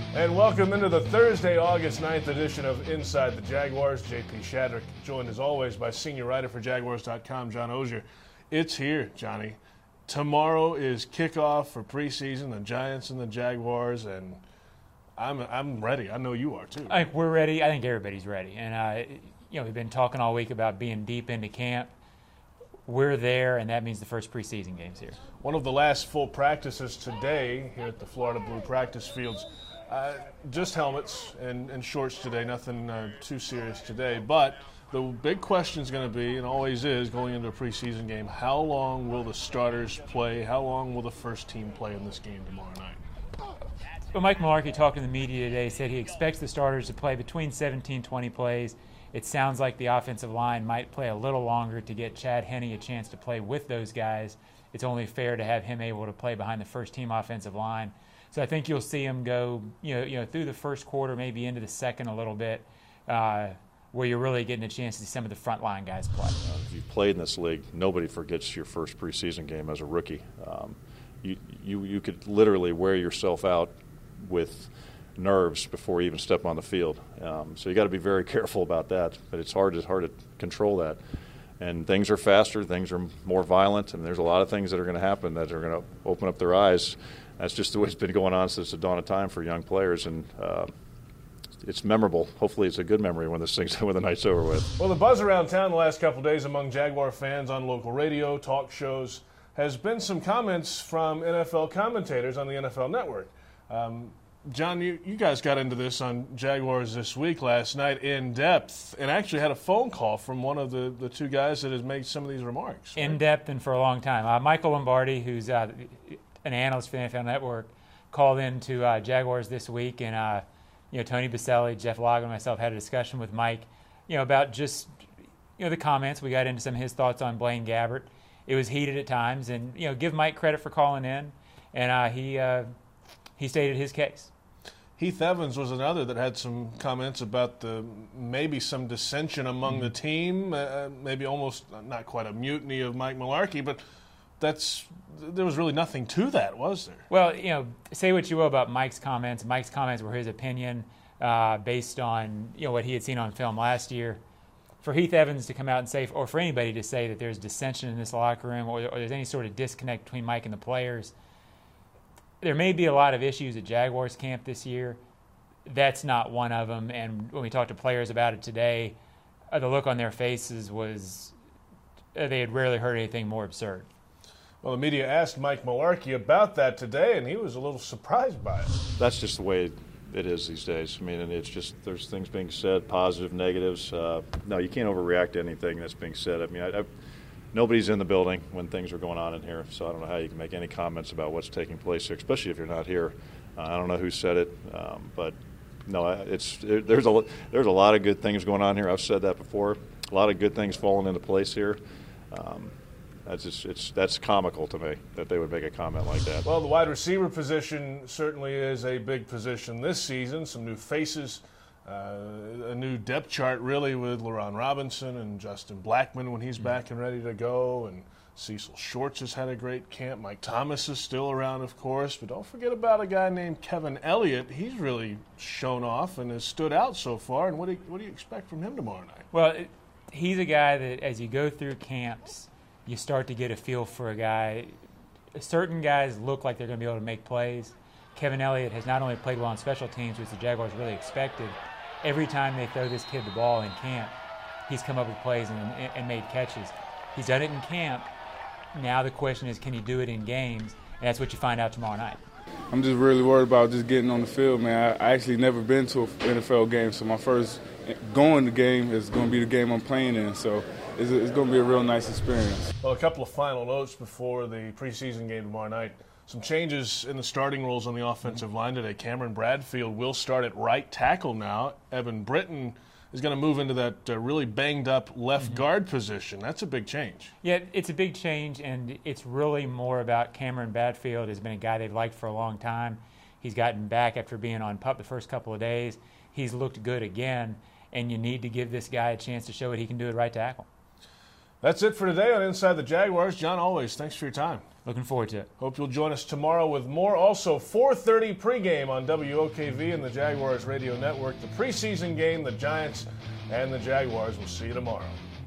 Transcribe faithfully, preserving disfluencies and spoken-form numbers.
And welcome into the Thursday, August ninth edition of Inside the Jaguars. J P Shadrick, joined as always by senior writer for Jaguars dot com, John Oehser. It's here, Johnny. Tomorrow is kickoff for preseason, the Giants and the Jaguars, and I'm I'm ready. I know you are too. I think we're ready. I think everybody's ready. And uh, you know, we've been talking all week about being deep into camp. We're there, and that means the first preseason game's here. One of the last full practices today here at the Florida Blue practice fields. Uh, just helmets and, and shorts today, nothing uh, too serious today. But the big question is going to be, and always is, going into a preseason game, how long will the starters play? How long will the first team play in this game tomorrow night? Well, Mike Mularkey talked to the media today, said he expects the starters to play between seventeen, twenty plays. It sounds like the offensive line might play a little longer to get Chad Henne a chance to play with those guys. It's only fair to have him able to play behind the first team offensive line. So I think you'll see him go, you know, you know, through the first quarter, maybe into the second a little bit, uh, where you're really getting a chance to see some of the frontline guys play. Uh, if you've played in this league, nobody forgets your first preseason game as a rookie. Um, you, you you could literally wear yourself out with nerves before you even step on the field. Um, so you got to be very careful about that. But it's hard it's hard to control that. And things are faster, things are more violent, and there's a lot of things that are going to happen that are going to open up their eyes. That's just the way it's been going on since the dawn of time for young players, and uh, it's memorable. Hopefully it's a good memory when this thing's when the night's over with. Well, the buzz around town the last couple of days among Jaguar fans on local radio, talk shows, has been some comments from N F L commentators on the N F L Network. Um, John, you, you guys got into this on Jaguars This Week last night in depth, and actually had a phone call from one of the, the two guys that has made some of these remarks. Right? In depth and for a long time. Uh, Michael Lombardi, who's uh, an analyst for the N F L Network, called in to uh, Jaguars This Week, and uh, you know, Tony Baselli, Jeff Logg, and myself had a discussion with Mike, you know, about just you know the comments. We got into some of his thoughts on Blaine Gabbert. It was heated at times, and you know, give Mike credit for calling in, and uh, he uh, he stated his case. Heath Evans was another that had some comments about the maybe some dissension among mm-hmm. the team, uh, maybe almost not quite a mutiny of Mike Mularkey, but that's there was really nothing to that, was there? Well, you know, say what you will about Mike's comments. Mike's comments were his opinion uh, based on you know what he had seen on film last year. For Heath Evans to come out and say, or for anybody to say that there's dissension in this locker room, or, or there's any sort of disconnect between Mike and the players. There may be a lot of issues at Jaguars camp this year. That's not one of them. And when we talked to players about it today, uh, the look on their faces was uh, they had rarely heard anything more absurd. Well, the media asked Mike Mularkey about that today, and he was a little surprised by it. That's just the way it is these days. I mean, and it's just there's things being said, positive, negatives. Uh, no, you can't overreact to anything that's being said. I mean, I, I Nobody's in the building when things are going on in here, so I don't know how you can make any comments about what's taking place here, especially if you're not here. Uh, I don't know who said it, um, but no, it's it, there's a there's a lot of good things going on here. I've said that before. A lot of good things falling into place here. Um, that's just, it's that's comical to me that they would make a comment like that. Well, the wide receiver position certainly is a big position this season. Some new faces. Uh, a new depth chart, really, with LaRon Robinson and Justin Blackmon when he's mm-hmm. back and ready to go. And Cecil Shorts has had a great camp. Mike Thomas is still around, of course. But don't forget about a guy named Kevin Elliott. He's really shown off and has stood out so far. And what do you, what do you expect from him tomorrow night? Well, it, he's a guy that as you go through camps, you start to get a feel for a guy. Certain guys look like they're going to be able to make plays. Kevin Elliott has not only played well on special teams, which the Jaguars really expected. Every time they throw this kid the ball in camp, he's come up with plays and, and made catches. He's done it in camp. Now the question is, can he do it in games? And that's what you find out tomorrow night. I'm just really worried about just getting on the field, man. I, I actually never been to an N F L game, so my first going to game is going to be the game I'm playing in. So it's, it's going to be a real nice experience. Well, a couple of final notes before the preseason game tomorrow night. Some changes in the starting roles on the offensive line today. Cameron Bradfield will start at right tackle now. Evan Britton is going to move into that uh, really banged-up left mm-hmm. guard position. That's a big change. Yeah, it's a big change, and it's really more about Cameron Bradfield has been a guy they've liked for a long time. He's gotten back after being on PUP the first couple of days. He's looked good again, and you need to give this guy a chance to show what he can do at right tackle. That's it for today on Inside the Jaguars. John, always, thanks for your time. Looking forward to it. Hope you'll join us tomorrow with more. Also, four thirty pregame on W O K V and the Jaguars Radio Network. The preseason game, the Giants and the Jaguars. We'll see you tomorrow.